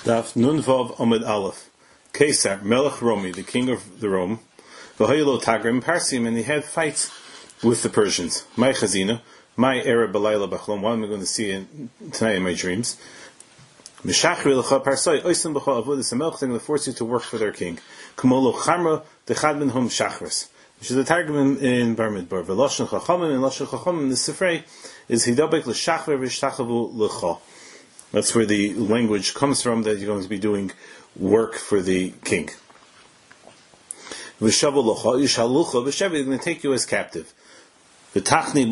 Daf Nun Vav Amud Aleph. Caesar, Melech Romi, the king of the Rome, V'haylo Tagrim Parsim, and he had fights with the Persians. My Chazina, my Arab Balayla Bachlom, what am I going to see tonight in my dreams? Mishachri L'cha Parsai, Oisim B'cha Avodis, a Melech, they're going to force you to work for their king. Kamolo Chamra, Dechad Ben Hum Shachris, which is a targum in Bar Midbar. V'loshen Chachamim, and Loshen Chachamim, the Sifrei, is Hidabek L'shachver V'shtachavu L'cha. That's where the language comes from, that you're going to be doing work for the king. They're going to take you as captive. They're going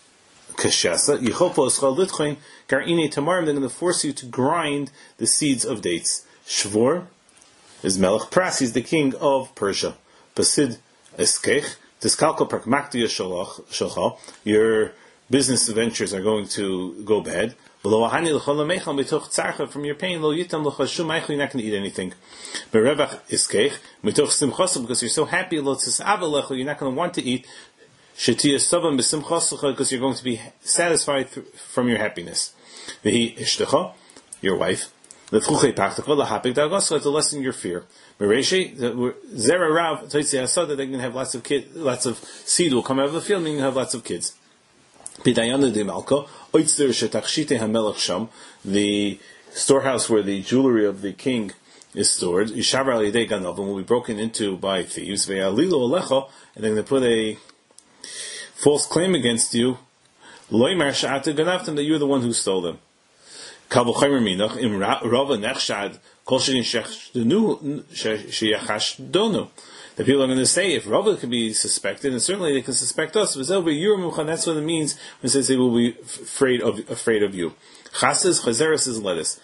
to force you to grind the seeds of dates. Shvor is Melech Pras, he's the king of Persia. Pasid Eskech, Tiskalko Prakmaktia Shalcha, your business ventures are going to go bad. From your pain, you're not going to eat anything. Because you're so happy, you're not going to want to eat, because you're going to be satisfied from your happiness. Your wife, to lessen your fear. Zera Rav, that they're going to have lots of seed will come out of the field, meaning you have lots of kids. The storehouse where the jewelry of the king is stored will be broken into by thieves, and they're going to put a false claim against you, that you're the one who stole them. The people are going to say, if Rava can be suspected, and certainly they can suspect us, that's what it means when it says they will be afraid of you. Chasas, chazeres is lettuce.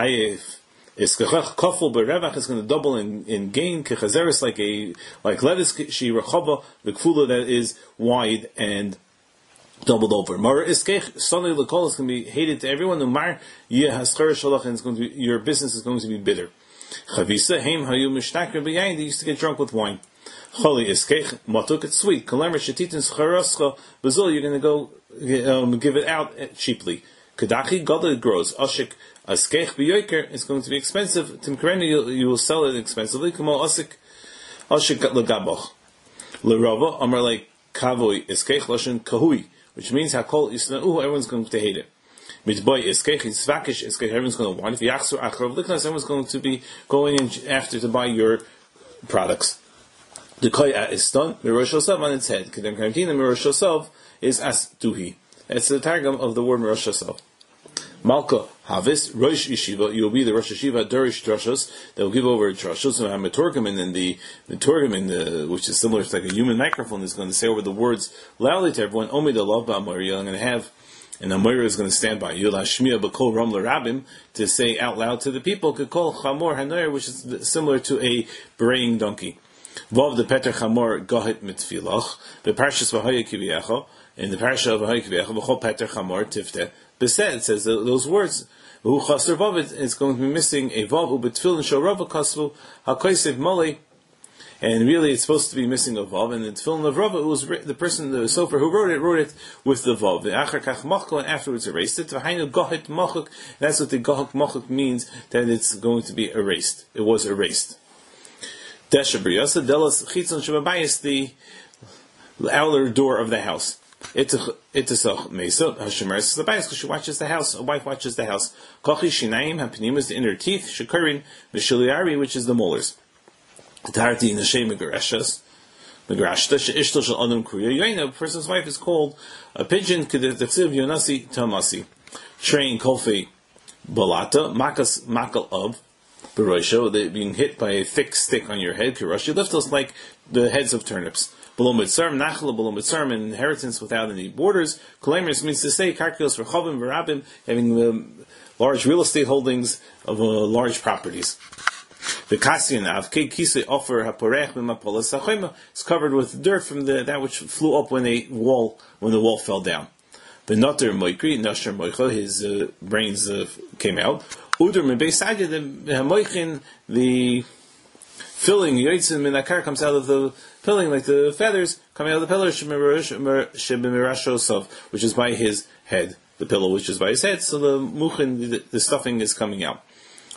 Kofel berevach is going to double in gain. Chazeres like lettuce, she rechava, the kfula that is wide and doubled over. Mara iskech, sonay lekol is going to be hated to everyone. Umar yeh haschar shalach, and your business is going to be bitter. Chavisa heim hayu mishtakar b'yayin. They used to get drunk with wine. Choli iskech matuk, it's sweet. Kalamer shetitin scharascha bazul. You're going to go give it out cheaply. Kadachi gadol, it grows. Ashik askech b'yoker, it's going to be expensive. Timkareni, you will sell it expensively. Kamo ashik legabach. Lerava amar like kavoi iskech lashon kahui, which means hakol yisna'u, everyone's going to hate it. Mitboy iskech is vakish iskech, everyone's going to want. If yachsu achrav liknas, everyone's going to be going in after to buy your products. The koya is done. Mirosh Yosav on its head. Kedem karantina Mirosh Yosav is as duhi. It's the targum of the word Mirosh Yosav. Malka Havis Rosh Yeshiva. You will be the Rosh Yeshiva Durish Drashos. They will give over Drashos. And have Metorgim, and the Metorgim, which is similar to like a human microphone, is going to say over the words loudly to everyone. Omid Alav Ba'Amari. I'm going to have. And Amora is going to stand by you, Lashmiya B'Kol Ram L'Rabim, to say out loud to the people, K'Kol Chamor Hanoyer, which is similar to a braying donkey. Vav the Peter Chamor Gohit Mitfilach, the Parshas V'Haya Kiviyacha, in the Parsha of V'Haya Kiviyacha, V'Chol Peter Chamor Tifte. Beset, it says those words, V'Hu Chaser Vav, it's going to be missing a Vav, U'Betfil and Shorava Kasvu, HaKoisev Molei, and really it's supposed to be missing a Vav, and the Tefillin of Rava, it was the person, the Sofer who wrote it with the Vav. The Achar Kach Machko, and afterwards erased it. V'hainu Gohit Machuk, that's what the Gohit Machuk means, that it's going to be erased. It was erased. Desha B'Yasa, Delas Chitzon Shababayis, the outer door of the house. Itzach Mesa, Hashemeres Sabayis, because she watches the house, a wife watches the house. Kochi Shinaim, Hapanim is the inner teeth, Shekarin, Mishiliari, which is the molars. Tarti Nashem Megarashas, Megarashta, Ishtal Shal Adam Kuya Yaina, a person's wife is called a pigeon, Kedetsiv Yonasi Tamasi. Train Kolfe Balata, Makas Makal of Barosho, they being hit by a thick stick on your head, Kirashi, lift us like the heads of turnips. Below Mitzarm, Nachla, below Mitzarm, an inheritance without any borders. Kolaimers means to say, Karkios for Chovim, Verabim, having large real estate holdings of large properties. The Kasian of Kise offer Haporech Mimapolas Sachema is covered with dirt from that which flew up when the wall fell down. The Notter Moikri, Nasher Moicha, his brains came out. Uder Mebeisagya, the Hamoichin, the filling, Yoitzin Minakar comes out of the filling, like the feathers coming out of the pillar, Shebimirashosov, which is by his head, the pillow which is by his head, so the Muchin, the stuffing is coming out.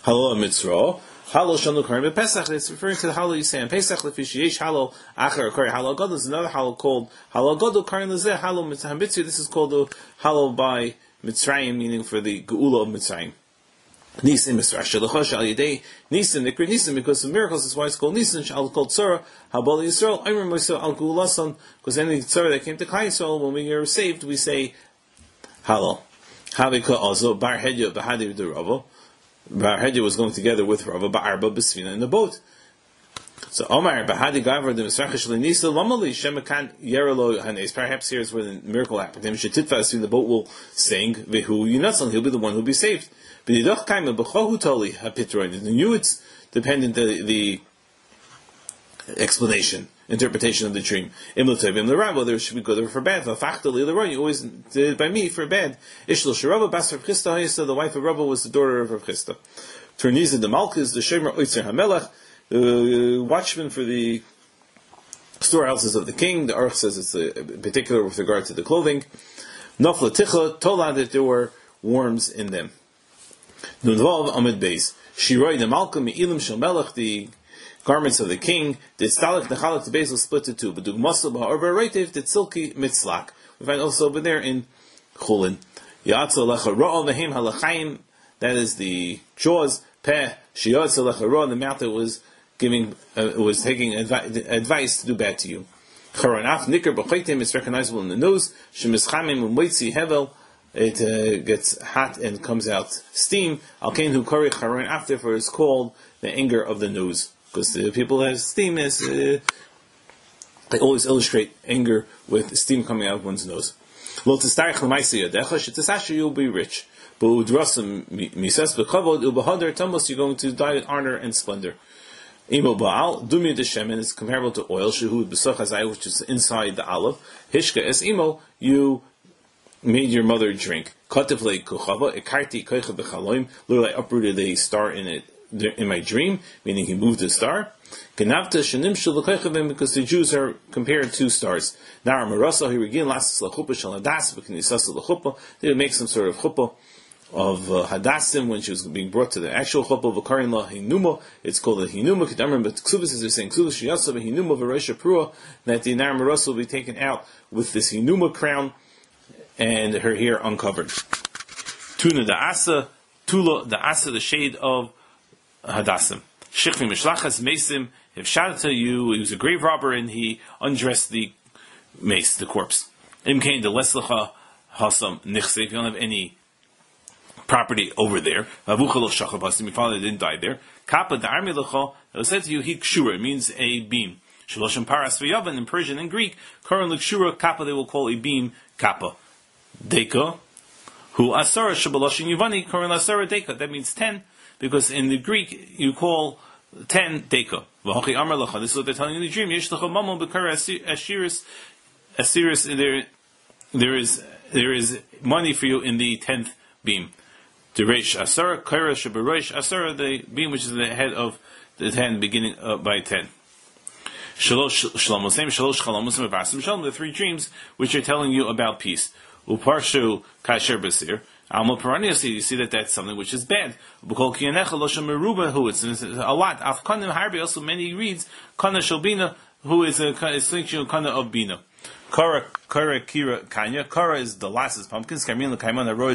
Halal Mitzrah. Halal Shanu Karim Pesach. It's referring to the halal you say on Pesach. Lefishiyesh halal achar kari halal gadol. There's another halal called halal gadol karin lezeh halal mitzvah. This is called the halal by Mitzrayim, meaning for the geula of Mitzrayim. Nisim Mitzrayim Shalachosh Al Yedei Nisim Nikra Nisim, because of miracles. That's why it's called Nisim. Shal called Tzara Habal Yisrael. I remember myself Al Geulasan, because any Tzara that came to Klal Yisrael, when we are saved, we say halal. Havika also Bar Hedya Bahadir Deravo. Bar Hedya was going together with Rava Ba'arba B'Sfina in the boat. So Omar Bahadi Gavra the Misrachish Lenisa Lamali Shemakan Yeralo Hanes. Perhaps here's where the miracle happened. Shetitva, the boat will sing Vihu Yunatsan. He'll be the one who'll be saved. B'Nidach Kaima B'Chohu Toli Hapitroid. And you it's dependent the explanation, interpretation of the dream. Whether should we go there for bad? You always did it by me for bad. Ishlo Sharava Basar Chisda, the wife of Rabba was the daughter of Rav Chisda. Turniza the Malchus, the Shemer Oitzer Hamelech, the watchman for the storehouses of the king. The Aruch says it's in particular with regard to the clothing. Nafla Ticha told that there were worms in them. Nunvav Amid Beis. Shiroi the Malchus, Me'ilim Shel Melech, the garments of the king. Did Stalach Nechalach the Beis will split to two. But the Muslim Ba'arba Reitiv did Silki Mitzlak. We find also over there in Chulin. Yatza Lecha Ra'al Vehim Halachayim. That is the jaws. Peh Shiyatza Lecha Ra'al, the mouth that was giving, was taking advice to do bad to you. Charanaf Nikr B'Chaitim, it's recognizable in the nose. Shemischamim U'Moitzi Hevel, it gets hot and comes out steam. Al Kain Hu Kari Charan, after, for it's called the anger of the nose. Because the people that have steam is, they always illustrate anger with steam coming out of one's nose. You'll be rich. You're going to die with honor and splendor. Imo Baal, Dumi de Shemen is comparable to oil, Shehud B'Soch, which is inside the olive. Hishka es Imo, you made your mother drink. Kativle Kuchava, Ekarti Koicha B'Chaloim, literally I uprooted a star in my dream, meaning he moved the star. Genavta Shanim Shalakaychavim, because the Jews are compared to stars. Nara Marasa, he regained Lasas Lachupa Shaladas, B'Knisasa Lachupa, they would make some sort of chuppah of Hadassim when she was being brought to the actual chuppah of Karin La Hinuma. It's called a Hinuma Kedamrim, but Ksubis is saying Ksubis Shiyasa Hinuma Varesha Prua, that the Nara Marasa will be taken out with this Hinuma crown and her hair uncovered. Tuna the Asa, Tula the Asa, the shade of Hadassim. Shikvi Mishlachas Mesim, if Shadata you, he was a grave robber and he undressed the mace, the corpse. Imkain the Leslacha Hasam Nichse, if you don't have any property over there. Your father didn't die there. Kappa the army lecha, it was said to you, he kshura, it means a beam. Shaloshim paras v'yavan, in Persian and Greek, Koran l'kshura, kappa they will call a beam, kappa. Deka, who asara shabaloshin yuvani, Koran asara deka, that means 10, because in the Greek you call 10 deka. V'hachi amar lecha, this is what they're telling you in the dream. Yesh lecha mamon b'kara asiris, there is money for you in the 10th beam. The Reish Asara, Kaira Shabareish Asara, the beam which is the head of the 10 beginning by 10. Shalosh Shlomosim, Shalosh Chalamosim Avasim Shalom, the 3 dreams which are telling you about peace. Uparshu Kasher Basir. Alma Paranias, you see that that's something which is bad. Bukol Kianecha Losha Meruba, who it's a lot. Afkanim Harbi, also many reads Kana Shalbina, who is a distinction of Kana of Bina. Kara Kira Kanya. Kara is the last is pumpkins. Karmin Kaiman Aroy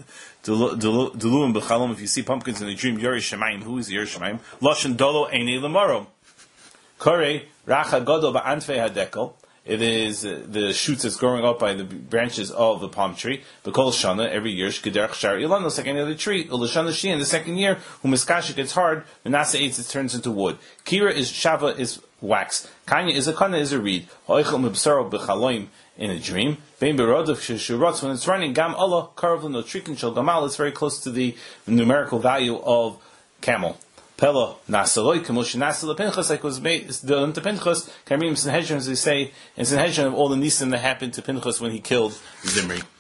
Duluim B'Chalom. If you see pumpkins in a dream, Yeri Shemaim. Who is Yeri Shemaim? Loshen Dolo Eine Lamaro. Kare Racha Godo Ba'anfei Hadekel. It is the shoots that's growing up by the branches of the palm tree. B'Kol Shana every year. Shkederach Shar Ilanos like any other tree. Ulashana Shi in the second year. Humiskasha gets hard. Menasa eats it turns into wood. Kira is Shava is wax. Kanya is a kana is a reed. Hoichel mibsaro b'chaloim in a dream. Bein berodov shurotz when it's running. Gam Allah karavlin no trikin shel gamal. It's very close to the numerical value of camel. Pella nasaloi kamosh nasal pinchas like was made done to Pinchas. Kamim Sanhedrin as they say in Sanhedrin of all the nisim that happened to Pinchas when he killed Zimri.